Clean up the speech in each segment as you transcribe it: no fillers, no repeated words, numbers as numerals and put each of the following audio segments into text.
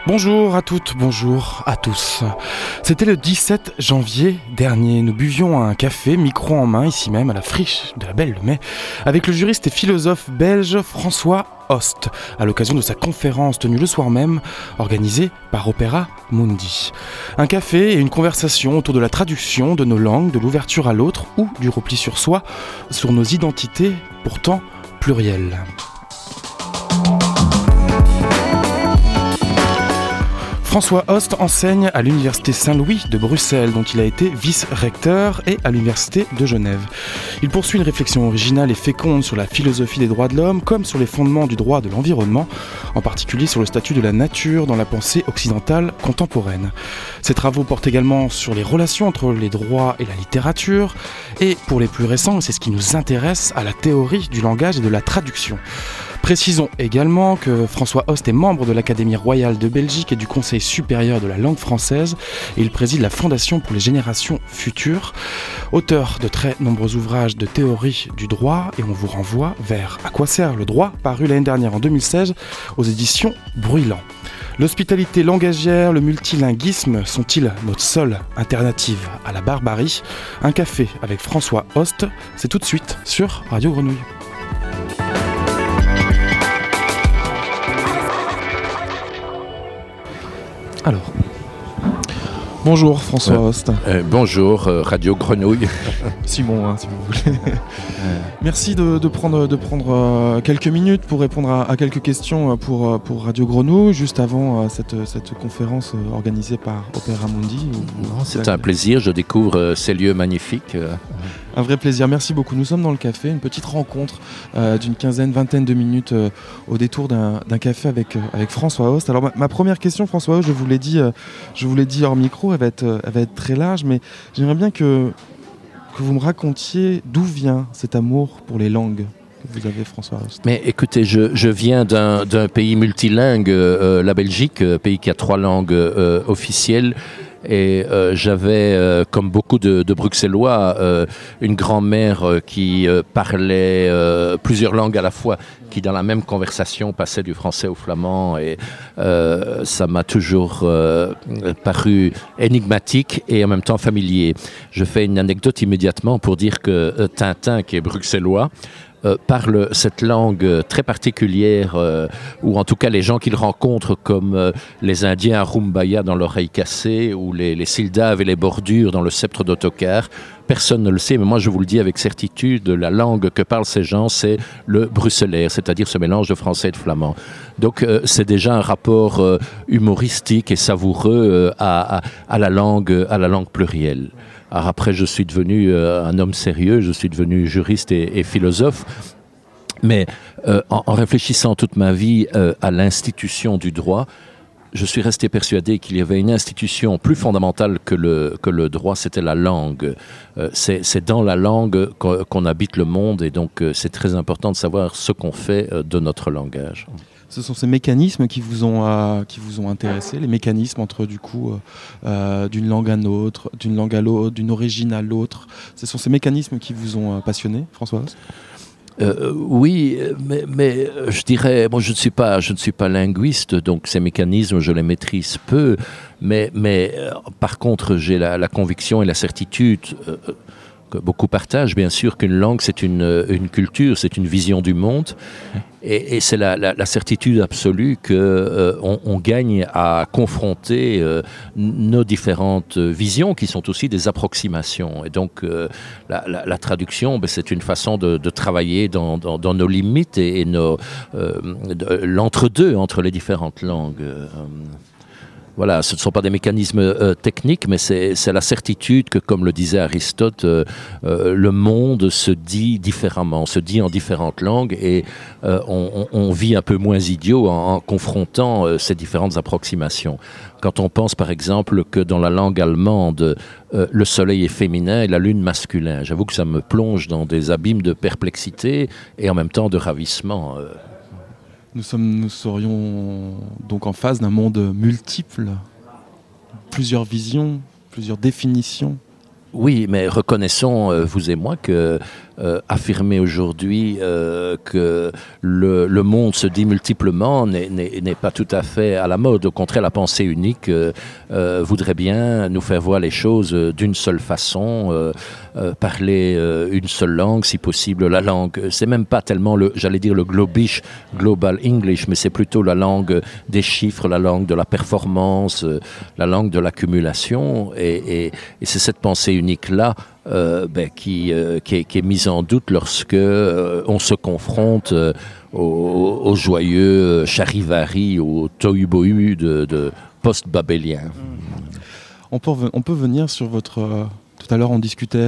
Bonjour à toutes, bonjour à tous. C'était le 17 janvier dernier. Nous buvions un café, micro en main, ici même, à la friche de la Belle de Mai, avec le juriste et philosophe belge François Host, à l'occasion de sa conférence tenue le soir même, organisée par Opera Mundi. Un café et une conversation autour de la traduction de nos langues, de l'ouverture à l'autre ou du repli sur soi, sur nos identités pourtant plurielles. François Host enseigne à l'Université Saint-Louis de Bruxelles, dont il a été vice-recteur, et à l'Université de Genève. Il poursuit une réflexion originale et féconde sur la philosophie des droits de l'homme, comme sur les fondements du droit de l'environnement, en particulier sur le statut de la nature dans la pensée occidentale contemporaine. Ses travaux portent également sur les relations entre les droits et la littérature, et pour les plus récents, c'est ce qui nous intéresse, à la théorie du langage et de la traduction. Précisons également que François Host est membre de l'Académie royale de Belgique et du Conseil supérieur de la langue française, et il préside la Fondation pour les générations futures, auteur de très nombreux ouvrages de théorie du droit, et on vous renvoie vers À quoi sert le droit, paru l'année dernière en 2016 aux éditions Bruylant. L'hospitalité langagière, le multilinguisme sont-ils notre seule alternative à la barbarie ? Un café avec François Host, c'est tout de suite sur Radio Grenouille. Alors, bonjour François Host. Bonjour Radio Grenouille. Simon, si vous voulez. Merci de prendre quelques minutes pour répondre à quelques questions pour Radio Grenouille, juste avant cette conférence organisée par Opera Mundi. C'est un plaisir, je découvre ces lieux magnifiques. Un vrai plaisir, merci beaucoup. Nous sommes dans le café, une petite rencontre d'une vingtaine de minutes au détour d'un café avec François Host. Alors ma première question, François Host, je vous l'ai dit hors micro, elle va être très large, mais j'aimerais bien que vous me racontiez d'où vient cet amour pour les langues que vous avez, François Host. Mais écoutez, je viens d'un pays multilingue, la Belgique, pays qui a 3 langues officielles. Et j'avais, comme beaucoup de Bruxellois, une grand-mère qui parlait plusieurs langues à la fois, qui dans la même conversation passait du français au flamand, et ça m'a toujours paru énigmatique et en même temps familier. Je fais une anecdote immédiatement pour dire que Tintin, qui est bruxellois, parle cette langue très particulière, ou en tout cas les gens qu'il rencontre, comme les Indiens à Rumbaya dans l'oreille cassée, ou les Sildaves et les bordures dans le sceptre d'Autocar. Personne ne le sait, mais moi je vous le dis avec certitude, la langue que parlent ces gens, c'est le bruxellaire, c'est-à-dire ce mélange de français et de flamand. Donc c'est déjà un rapport humoristique et savoureux à la langue plurielle. Alors après, je suis devenu un homme sérieux, je suis devenu juriste et philosophe, mais en réfléchissant toute ma vie à l'institution du droit, je suis resté persuadé qu'il y avait une institution plus fondamentale que le droit, c'était la langue. C'est dans la langue qu'on habite le monde, et donc c'est très important de savoir ce qu'on fait de notre langage. Ce sont ces mécanismes qui vous ont intéressé, les mécanismes entre d'une langue à l'autre, d'une langue à l'autre, d'une origine à l'autre. Ce sont ces mécanismes qui vous ont passionné, François Host ? Oui, mais je dirais, moi je ne suis pas linguiste, donc ces mécanismes je les maîtrise peu, mais par contre j'ai la conviction et la certitude que beaucoup partagent, bien sûr, qu'une langue c'est une culture, c'est une vision du monde, et c'est la certitude absolue qu'on gagne à confronter nos différentes visions, qui sont aussi des approximations. Et donc la traduction, c'est une façon de travailler dans nos limites et l'entre-deux entre les différentes langues. Voilà, ce ne sont pas des mécanismes techniques, mais c'est la certitude que, comme le disait Aristote, le monde se dit différemment, se dit en différentes langues, et on vit un peu moins idiot en confrontant ces différentes approximations. Quand on pense par exemple que dans la langue allemande, le soleil est féminin et la lune masculin, j'avoue que ça me plonge dans des abîmes de perplexité et en même temps de ravissement. Nous serions donc en face d'un monde multiple, plusieurs visions, plusieurs définitions Oui, mais reconnaissons, vous et moi, que affirmer aujourd'hui que le monde se dit multiplement n'est pas tout à fait à la mode. Au contraire, la pensée unique voudrait bien nous faire voir les choses d'une seule façon, parler une seule langue, si possible la langue. C'est même pas tellement le globish, global English, mais c'est plutôt la langue des chiffres, la langue de la performance, la langue de l'accumulation. Et c'est cette pensée unique-là qui est mise en doute lorsque on se confronte au joyeux charivari, au tohu-bohu de post-babélien. On peut venir sur votre... tout à l'heure, on discutait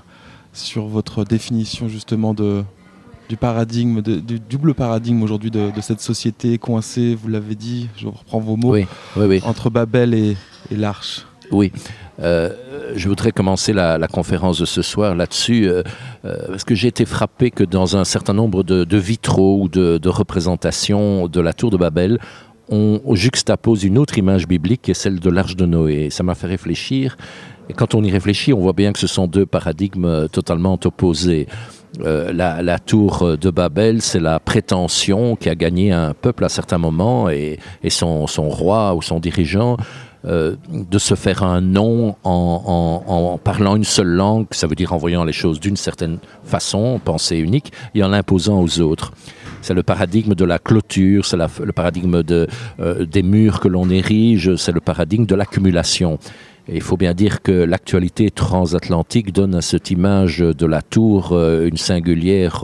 sur votre définition justement du paradigme, du double paradigme aujourd'hui de cette société coincée, vous l'avez dit, je reprends vos mots, oui. entre Babel et l'Arche. Oui. Je voudrais commencer la conférence de ce soir là-dessus, parce que j'ai été frappé que dans un certain nombre de vitraux ou de représentations de la tour de Babel, on juxtapose une autre image biblique qui est celle de l'Arche de Noé. Ça m'a fait réfléchir. Et quand on y réfléchit, on voit bien que ce sont deux paradigmes totalement opposés. La tour de Babel, c'est la prétention qui a gagné un peuple à certains moments et son roi ou son dirigeant de se faire un nom en parlant une seule langue, ça veut dire en voyant les choses d'une certaine façon, pensée unique, et en l'imposant aux autres. C'est le paradigme de la clôture, c'est le paradigme des murs que l'on érige, c'est le paradigme de l'accumulation. Et il faut bien dire que l'actualité transatlantique donne à cette image de la tour une singulière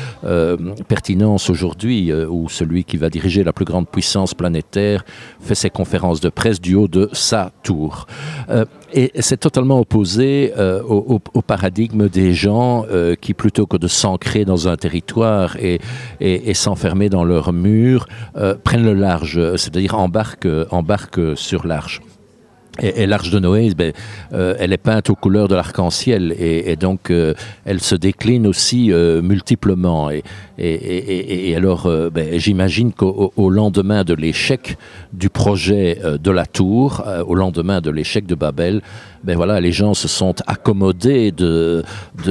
pertinence aujourd'hui, où celui qui va diriger la plus grande puissance planétaire fait ses conférences de presse du haut de sa tour. Et c'est totalement opposé au paradigme des gens qui, plutôt que de s'ancrer dans un territoire et s'enfermer dans leurs murs, prennent le large, c'est-à-dire embarquent sur l'arche. Et l'Arche de Noé, elle est peinte aux couleurs de l'arc-en-ciel et donc elle se décline aussi multiplement. Et alors, j'imagine qu'au lendemain de l'échec du projet de la tour, au lendemain de l'échec de Babel, les gens se sont accommodés de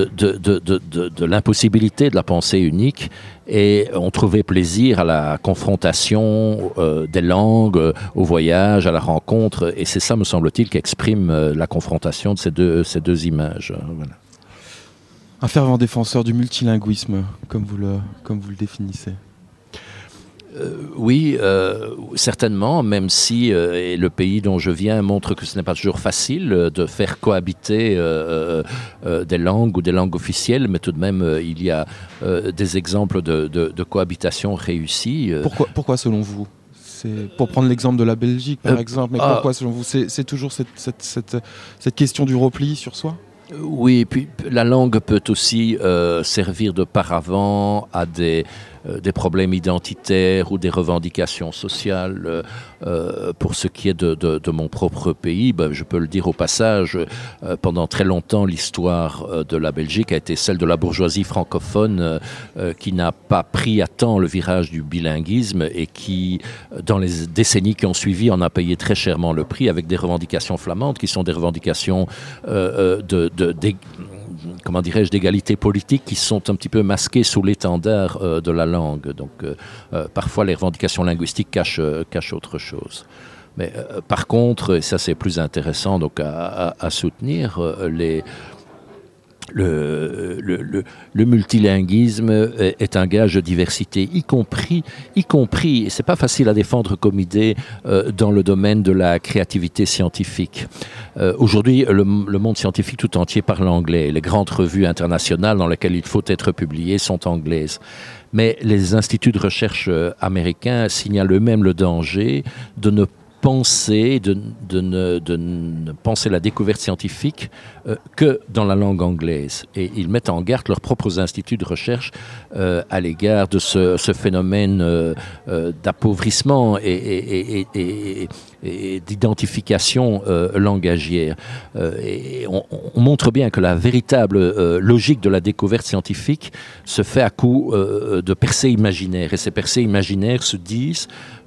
l'impossibilité de la pensée unique et ont trouvé plaisir à la confrontation des langues, au voyage, à la rencontre. Et c'est ça, me semble-t-il, qu'exprime la confrontation de ces deux images. Voilà. Un fervent défenseur du multilinguisme, comme vous le définissez. Oui, certainement, même si le pays dont je viens montre que ce n'est pas toujours facile de faire cohabiter des langues ou des langues officielles, mais tout de même, il y a des exemples de cohabitation réussie. Pourquoi selon vous ? C'est pour prendre l'exemple de la Belgique, par exemple, mais pourquoi selon vous ? C'est toujours cette question du repli sur soi ? Oui, et puis la langue peut aussi servir de paravent à des problèmes identitaires ou des revendications sociales. Pour ce qui est de mon propre pays, je peux le dire au passage, pendant très longtemps, l'histoire de la Belgique a été celle de la bourgeoisie francophone qui n'a pas pris à temps le virage du bilinguisme et qui, dans les décennies qui ont suivi, en a payé très chèrement le prix avec des revendications flamandes qui sont des revendications d'égalité politique qui sont un petit peu masquées sous l'étendard de la langue. Donc, parfois, les revendications linguistiques cachent autre chose. Mais par contre, et ça c'est plus intéressant donc à soutenir, le multilinguisme est un gage de diversité, y compris, et c'est pas facile à défendre comme idée, dans le domaine de la créativité scientifique. Aujourd'hui, le monde scientifique tout entier parle anglais. Les grandes revues internationales dans lesquelles il faut être publié sont anglaises. Mais les instituts de recherche américains signalent eux-mêmes le danger de ne penser la découverte scientifique que dans la langue anglaise. Et ils mettent en garde leurs propres instituts de recherche à l'égard de ce phénomène d'appauvrissement et d'identification langagière. Et on montre bien que la véritable logique de la découverte scientifique se fait à coup de percées imaginaires. Et ces percées imaginaires se disent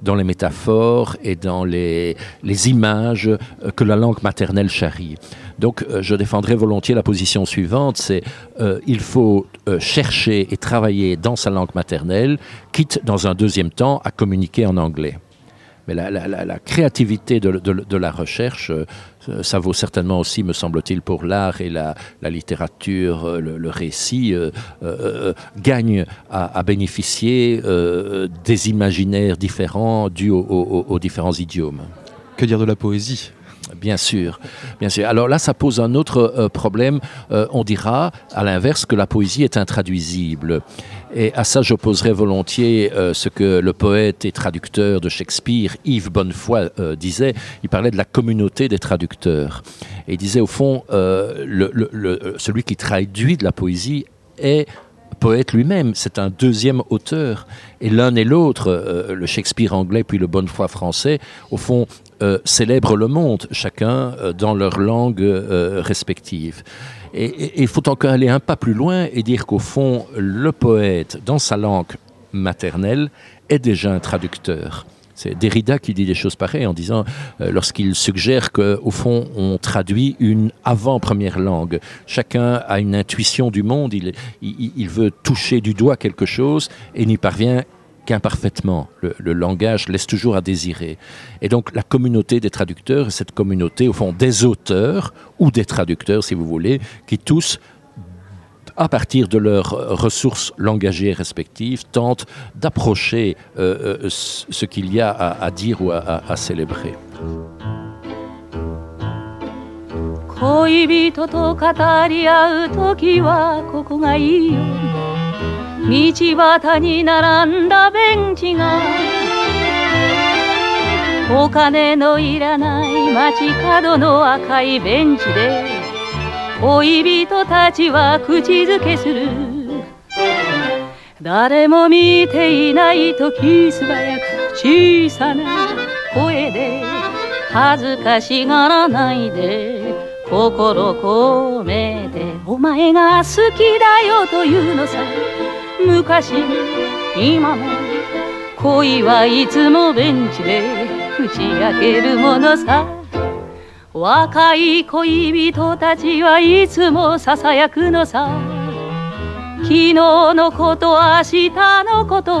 dans les métaphores et dans les images que la langue maternelle charrie. Donc je défendrai volontiers la position suivante, c'est il faut chercher et travailler dans sa langue maternelle, quitte dans un deuxième temps à communiquer en anglais. Mais la créativité de la recherche, ça vaut certainement aussi, me semble-t-il, pour l'art et la littérature, le récit, gagne à bénéficier des imaginaires différents dus aux différents idiomes. Que dire de la poésie ? Bien sûr, bien sûr. Alors là, ça pose un autre problème. On dira, à l'inverse, que la poésie est intraduisible. Et à ça, j'opposerais volontiers ce que le poète et traducteur de Shakespeare, Yves Bonnefoy, disait. Il parlait de la communauté des traducteurs. Et il disait, au fond, celui qui traduit de la poésie est poète lui-même, c'est un deuxième auteur. Et l'un et l'autre, le Shakespeare anglais puis le Bonnefoy français, au fond, célèbrent le monde, chacun dans leur langue respective. Et il faut encore aller un pas plus loin et dire qu'au fond, le poète, dans sa langue maternelle, est déjà un traducteur. C'est Derrida qui dit des choses pareilles en disant, lorsqu'il suggère qu'au fond, on traduit une avant-première langue. Chacun a une intuition du monde, il veut toucher du doigt quelque chose et n'y parvient qu'imparfaitement. Le langage laisse toujours à désirer. Et donc, la communauté des traducteurs, cette communauté, au fond, des auteurs ou des traducteurs, si vous voulez, qui tous, à partir de leurs ressources langagières respectives, tentent d'approcher ce qu'il y a à dire ou à célébrer. 恋人と語り合う時はここがいいよ道端に並んだベンチがお金のいらない街角の赤いベンチで恋人たちは口づけする誰も見ていない時素早く小さな声で恥ずかしがらないで心込めてお前が好きだよというのさ昔も今も恋はいつもベンチで打ち明けるものさ若い恋人たちはいつもささやくのさ昨日のこと明日のこと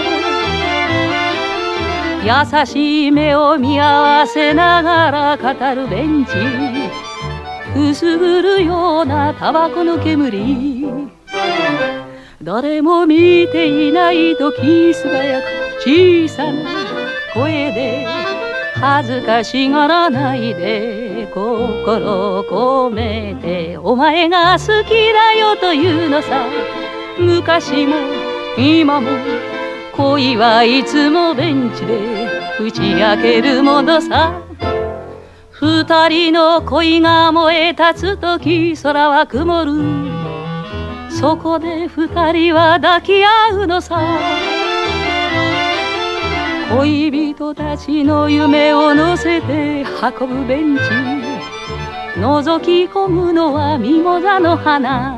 優しい目を見合わせながら語るベンチくすぐるようなタバコの煙誰も見ていない時素早く小さな声で恥ずかしがらないで心込めてお前が好きだよというのさ昔も今も恋はいつもベンチで打ち明けるものさ二人の恋が燃え立つ時空は曇るそこで二人は抱き合うのさ恋人たちの夢を乗せて運ぶベンチ覗き込むのはミモザの花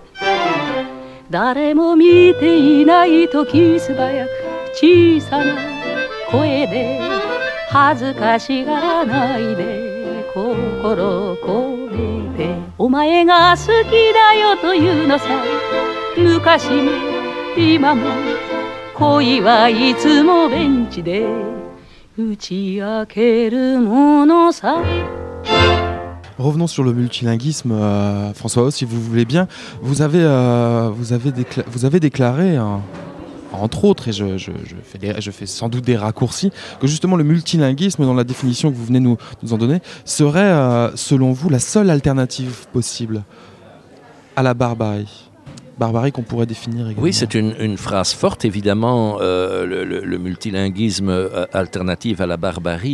誰も見ていない時素早く小さな声で恥ずかしがらないで心込めてお前が好きだよというのさ昔も今も恋はいつもベンチで打ち明けるものさ Revenons sur le multilinguisme, François Haust, si vous voulez bien. Vous avez déclaré, entre autres, et je fais sans doute des raccourcis, que justement le multilinguisme, dans la définition que vous venez nous en donner, serait, selon vous, la seule alternative possible à la barbarie. Barbarie qu'on pourrait définir également. Oui, c'est une phrase forte, évidemment, le multilinguisme alternatif à la barbarie.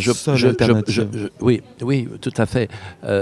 Oui, tout à fait.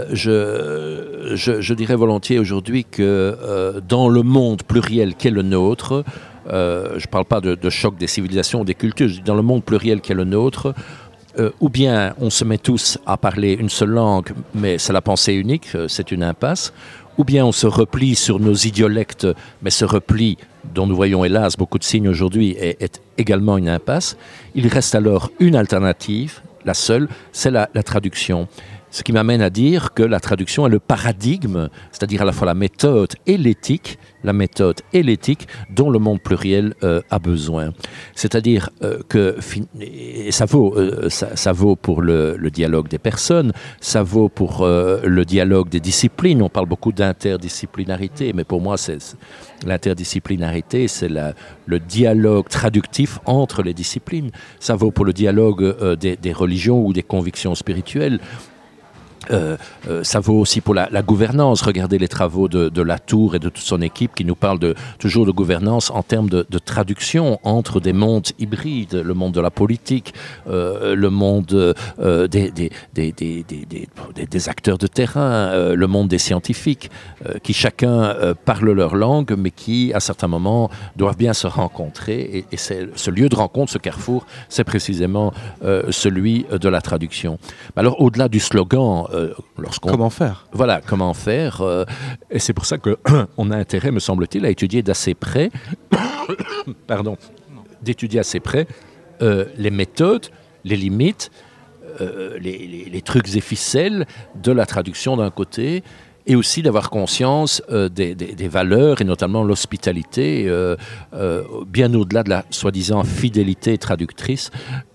Je dirais volontiers aujourd'hui que dans le monde pluriel qu'est le nôtre, je ne parle pas de choc des civilisations ou des cultures, je dis dans le monde pluriel qu'est le nôtre, ou bien on se met tous à parler une seule langue, mais c'est la pensée unique, c'est une impasse, ou bien on se replie sur nos idiolectes, mais ce repli, dont nous voyons hélas beaucoup de signes aujourd'hui, est également une impasse. Il reste alors une alternative, la seule, c'est la traduction. Ce qui m'amène à dire que la traduction est le paradigme, c'est-à-dire à la fois la méthode et l'éthique dont le monde pluriel a besoin. C'est-à-dire que et ça vaut pour le dialogue des personnes, ça vaut pour le dialogue des disciplines. On parle beaucoup d'interdisciplinarité, mais pour moi, l'interdisciplinarité, c'est le dialogue traductif entre les disciplines. Ça vaut pour le dialogue des religions ou des convictions spirituelles. Ça vaut aussi pour la gouvernance. Regardez les travaux de Latour et de toute son équipe qui nous parlent toujours de gouvernance en termes de traduction entre des mondes hybrides, le monde de la politique, le monde des acteurs de terrain, le monde des scientifiques, qui chacun parlent leur langue, mais qui, à certains moments, doivent bien se rencontrer. Et c'est ce lieu de rencontre, ce carrefour, c'est précisément celui de la traduction. Alors, au-delà du slogan, comment faire ? Voilà, comment faire. Et c'est pour ça qu'on a intérêt, me semble-t-il, à étudier d'assez près, d'étudier assez près les méthodes, les limites, les trucs et ficelles de la traduction d'un côté, et aussi d'avoir conscience des valeurs, et notamment l'hospitalité, bien au-delà de la soi-disant fidélité traductrice,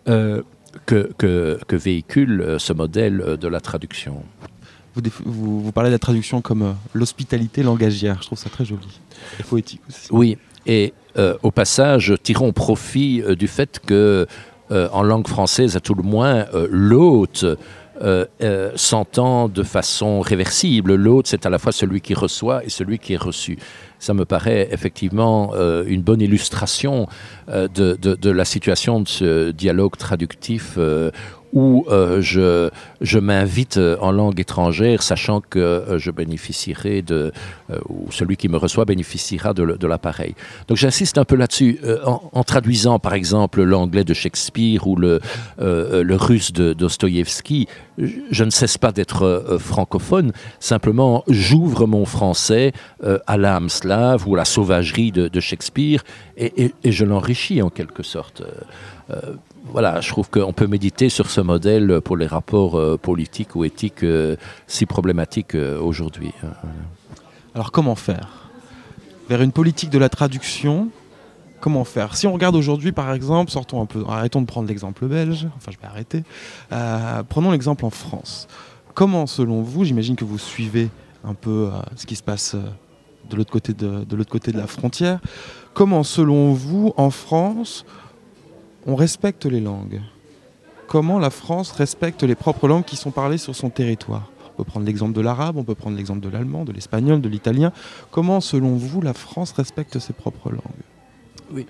que véhicule ce modèle de la traduction. Vous parlez de la traduction comme l'hospitalité langagière, je trouve ça très joli, et poétique aussi. Oui, et au passage, tirons profit du fait que, en langue française à tout le moins, l'hôte s'entend de façon réversible. L'hôte, c'est à la fois celui qui reçoit et celui qui est reçu. Ça me paraît effectivement une bonne illustration de la situation de ce dialogue traductif où je m'invite en langue étrangère, sachant que je bénéficierai ou celui qui me reçoit bénéficiera de l'appareil. Donc j'insiste un peu là-dessus, en traduisant par exemple l'anglais de Shakespeare ou le russe de Dostoïevski, je ne cesse pas d'être francophone, simplement j'ouvre mon français à l'âme slave ou à la sauvagerie de Shakespeare et je l'enrichis en quelque sorte. Voilà, je trouve qu'on peut méditer sur ce modèle pour les rapports politiques ou éthiques si problématiques aujourd'hui. Alors comment faire ? Vers une politique de la traduction, comment faire ? Si on regarde aujourd'hui, par exemple, sortons un peu, arrêtons de prendre l'exemple belge, enfin je vais arrêter, prenons l'exemple en France. Comment, selon vous, j'imagine que vous suivez un peu ce qui se passe de l'autre côté de la frontière, comment, selon vous, en France, on respecte les langues ? Comment la France respecte les propres langues qui sont parlées sur son territoire ? On peut prendre l'exemple de l'arabe, on peut prendre l'exemple de l'allemand, de l'espagnol, de l'italien. Comment, selon vous, la France respecte ses propres langues ? Oui.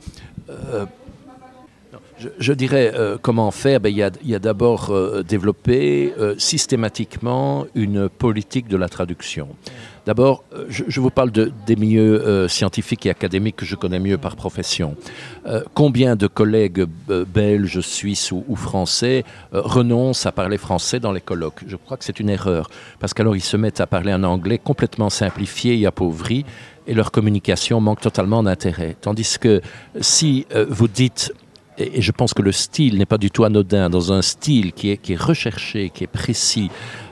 Je dirais comment faire. Il y a d'abord développé systématiquement une politique de la traduction. D'abord, je vous parle des milieux scientifiques et académiques que je connais mieux par profession. Combien de collègues belges, suisses ou français renoncent à parler français dans les colloques ? Je crois que c'est une erreur, parce qu'alors ils se mettent à parler un anglais complètement simplifié et appauvri, et leur communication manque totalement d'intérêt. Tandis que si vous dites... Et je pense que le style n'est pas du tout anodin, dans un style qui est recherché, qui est précis,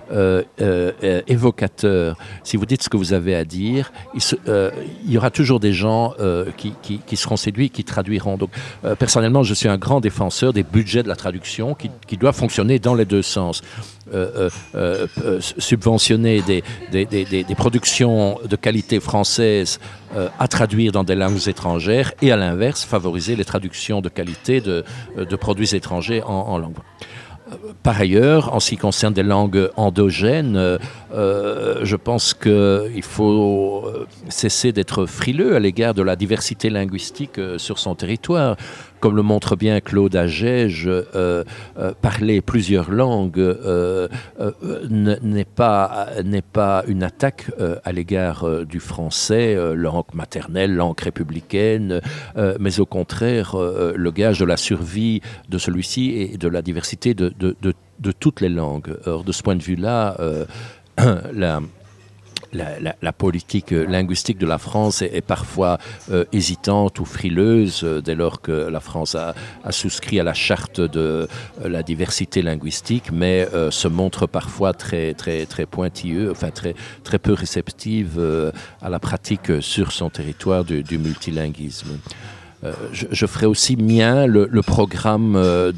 évocateur. Si vous dites ce que vous avez à dire, il y aura toujours des gens qui seront séduits, qui traduiront. Donc, personnellement, je suis un grand défenseur des budgets de la traduction qui doivent fonctionner dans les deux sens. Subventionner des productions de qualité française à traduire dans des langues étrangères et à l'inverse, favoriser les traductions de qualité de produits étrangers en langue. Par ailleurs, en ce qui concerne des langues endogènes, je pense qu'il faut cesser d'être frileux à l'égard de la diversité linguistique sur son territoire. Comme le montre bien Claude Agege, parler plusieurs langues n'est pas une attaque à l'égard du français, langue maternelle, langue républicaine, mais au contraire le gage de la survie de celui-ci et de la diversité de toutes les langues. Or, de ce point de vue-là, la politique linguistique de la France est parfois hésitante ou frileuse dès lors que la France a souscrit à la charte de la diversité linguistique, mais se montre parfois très pointilleux, enfin très peu réceptive à la pratique sur son territoire du multilinguisme. Je ferai aussi mien le programme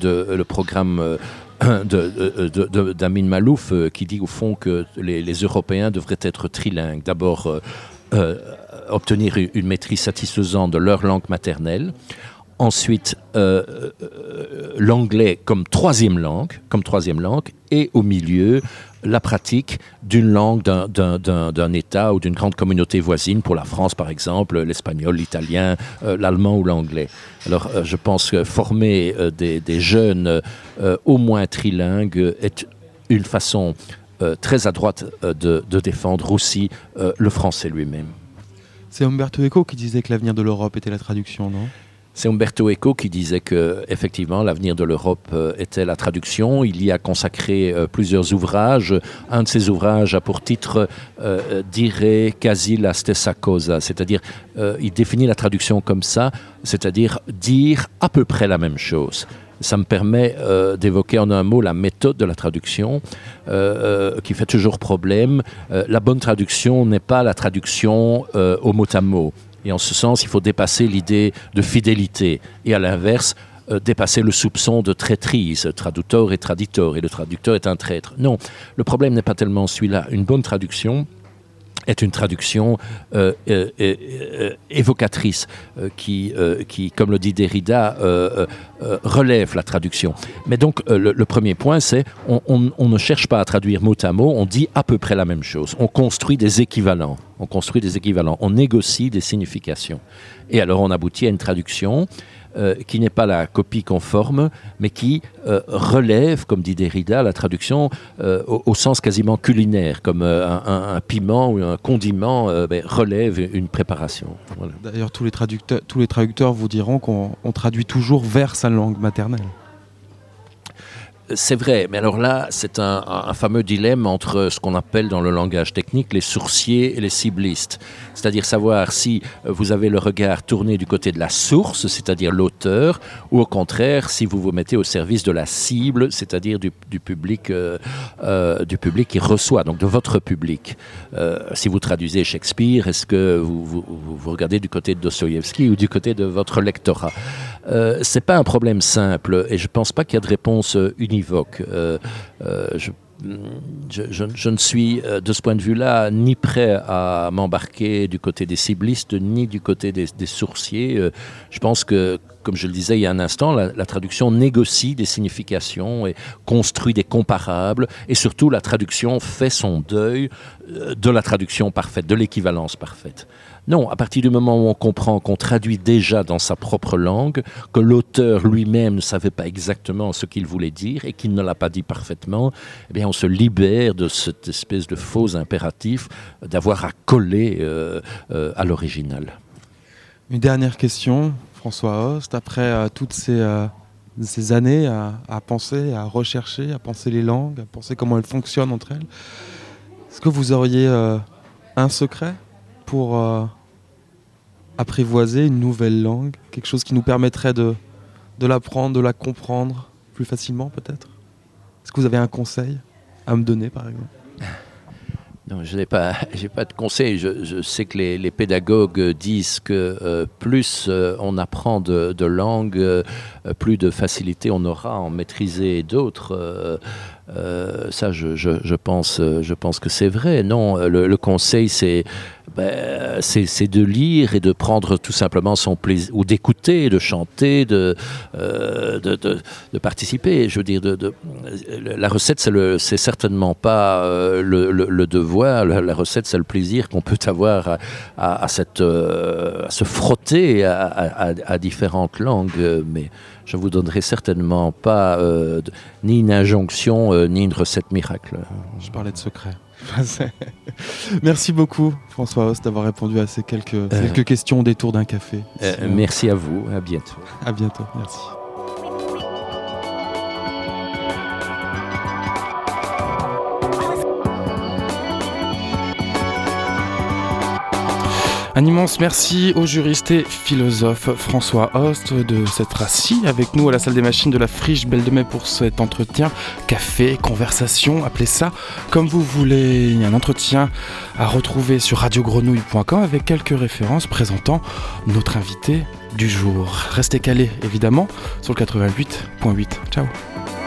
d'Amin Malouf qui dit au fond que les Européens devraient être trilingues. D'abord, obtenir une maîtrise satisfaisante de leur langue maternelle. Ensuite, l'anglais comme troisième langue, et au milieu, la pratique d'une langue d'un État ou d'une grande communauté voisine, pour la France par exemple, l'espagnol, l'italien, l'allemand ou l'anglais. Alors je pense que former des jeunes au moins trilingues est une façon très adroite de défendre aussi le français lui-même. C'est Umberto Eco qui disait que l'avenir de l'Europe était la traduction, non ? C'est Umberto Eco qui disait que, effectivement, l'avenir de l'Europe était la traduction. Il y a consacré plusieurs ouvrages. Un de ces ouvrages a pour titre Dire quasi la stessa cosa, c'est-à-dire il définit la traduction comme ça, c'est-à-dire dire à peu près la même chose. Ça me permet d'évoquer en un mot la méthode de la traduction qui fait toujours problème. La bonne traduction n'est pas la traduction au mot à mot. Et en ce sens, il faut dépasser l'idée de fidélité. Et à l'inverse, dépasser le soupçon de traîtrise, traducteur et traditeur. Et le traducteur est un traître. Non, le problème n'est pas tellement celui-là. Une bonne traduction est une traduction évocatrice qui, comme le dit Derrida, relève la traduction. Mais donc, le premier point, c'est on ne cherche pas à traduire mot à mot, on dit à peu près la même chose. On construit des équivalents. On négocie des significations. Et alors, on aboutit à une traduction qui n'est pas la copie conforme, mais qui relève, comme dit Derrida, la traduction au sens quasiment culinaire, comme un piment ou un condiment relève une préparation. Voilà. D'ailleurs, tous les traducteurs vous diront qu'on traduit toujours vers sa langue maternelle. C'est vrai, mais alors là, c'est un fameux dilemme entre ce qu'on appelle dans le langage technique les sourciers et les ciblistes. C'est-à-dire savoir si vous avez le regard tourné du côté de la source, c'est-à-dire l'auteur, ou au contraire, si vous vous mettez au service de la cible, c'est-à-dire du public qui reçoit, donc de votre public. Si vous traduisez Shakespeare, est-ce que vous regardez du côté de Dostoïevski ou du côté de votre lectorat ? C'est pas un problème simple, et je pense pas qu'il y a de réponse univoque. Je ne suis, de ce point de vue-là, ni prêt à m'embarquer du côté des ciblistes, ni du côté des sourciers. Je pense que, comme je le disais il y a un instant, la traduction négocie des significations et construit des comparables. Et surtout, la traduction fait son deuil de la traduction parfaite, de l'équivalence parfaite. Non, à partir du moment où on comprend qu'on traduit déjà dans sa propre langue, que l'auteur lui-même ne savait pas exactement ce qu'il voulait dire et qu'il ne l'a pas dit parfaitement, eh bien on se libère de cette espèce de faux impératif d'avoir à coller à l'original. Une dernière question, François Host, après toutes ces années à penser, à rechercher, à penser les langues, à penser comment elles fonctionnent entre elles, est-ce que vous auriez un secret pour apprivoiser une nouvelle langue, quelque chose qui nous permettrait de l'apprendre, de la comprendre plus facilement peut-être ? Est-ce que vous avez un conseil à me donner par exemple ? Non, je n'ai pas de conseil. Je sais que les pédagogues disent que plus on apprend de langues, plus de facilité on aura à en maîtriser d'autres. Ça, je pense que c'est vrai. Non, le conseil, c'est de lire et de prendre tout simplement son plaisir, ou d'écouter, de chanter, de participer. Je veux dire, la recette, c'est certainement pas le devoir. La recette, c'est le plaisir qu'on peut avoir à se frotter à différentes langues. Mais je vous donnerai certainement pas ni une injonction ni une recette miracle. Je parlais de secret. Merci beaucoup François Host d'avoir répondu à ces quelques questions au détour d'un café. Merci à vous, à bientôt. À bientôt, merci. Un immense merci au juriste et philosophe François Host de s'être assis avec nous à la salle des machines de la Friche Belle de Mai pour cet entretien, café, conversation, appelez ça comme vous voulez. Un entretien à retrouver sur radiogrenouille.com avec quelques références présentant notre invité du jour. Restez calés évidemment sur le 88.8. Ciao.